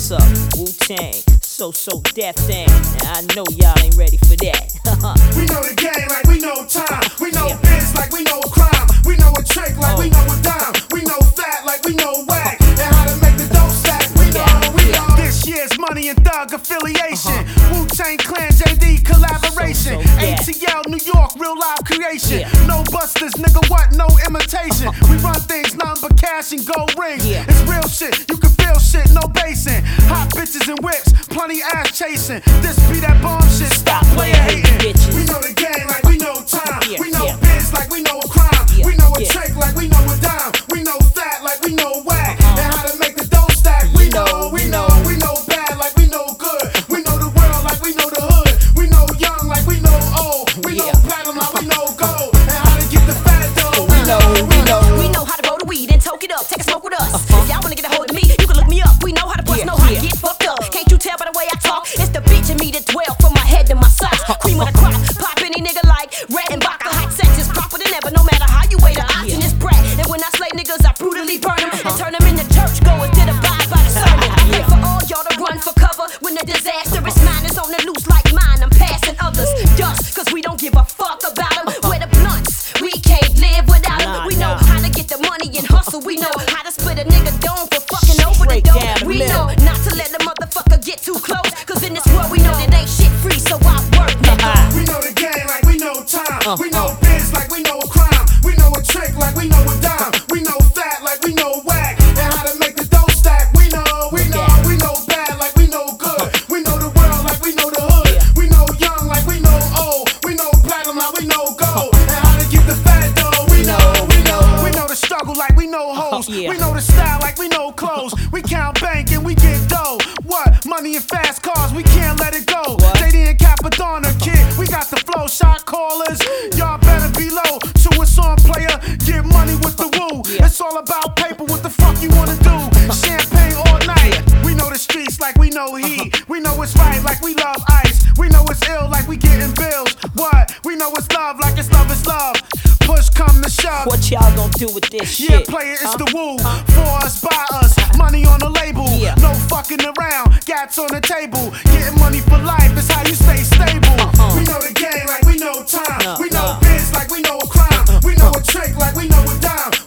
What's up? Wu-Tang, so Death Thing. Now I know y'all ain't ready for that. We know the game like we know time. We know biz like we know crime. We know a trick like we know a dime. We know fat like we know whack. And how to make the dope stack. We know. This year's Money and Thug affiliation. Wu-Tang Clan JD collaboration. ATL New York real live creation. No busters, nigga, what? No imitation. We run things, nothing but cash and gold rings. It's real shit, you can feel shit, no basing. Hot bitches and whips, plenty ass chasing. This be that bomb shit, stop player hating. We know the game like we know time. We know biz like we know crime. We know a trick like we know a dime. We know fat like we know whack. And how to make the dough stack. We know bad like we know good. We know the world like we know the hood. We know young like we know old. We know platinum like we know gold. And how to get the fat dough. We know how to roll the weed and toke it up, take a smoke with us. If y'all wanna get a hold of me, you can look me up. We know how to bust, know how to get fucked up. Can't you tell by the way I talk? It's the bitch in me that dwell from my head to my socks. Cream of the crop, pop any nigga like Red and Baka. Hot sex is proper than ever, no matter how you weigh the odds in this brat. And when I slay niggas, I brutally burn them and turn them into church goers that abide by the sermon. I pray for all y'all to run for cover when the disastrous mind is on the loose like mine. I'm passing others dust, cause we don't give a fuck about them. Where the blunts, we can't live without them. We know how to get the money and hustle. We know how to split a nigga dome for fucking over the dome. We know not to let the motherfucker get too close, cause in this world we know that ain't shit free, so I work, nigga. We know the game like we know time. We know biz like we know crime. We know a trick like we know a dime. We know fat like we know whack. And how to make the dough stack. We know bad like we know good. We know the world like we know the hood. We know young like we know old. We know platinum like we know gold. And how to get the fat dough. We know the struggle like we know hoes. We know the style like we know clothes. We count bank and we get dough. What? Money and fast cars, we can't let it go. JD and Capadonna, kid, we got the flow. Shot callers, y'all better be low. To a song player, get money with the woo. It's all about paper, what the fuck you wanna do? Champagne all night. We know the streets like we know heat. We know it's right like we love ice. We know it's ill like we getting bills. What? We know it's love like it's love is love. Push come to shove. What y'all gonna do with this shit? Yeah, player, it's the woo. For us, by us. Money on the label. No fucking around. Gats on the table. Getting money for life is how you stay stable. We know the game like we know time. We know biz like we know crime. We know a trick like we know a dime.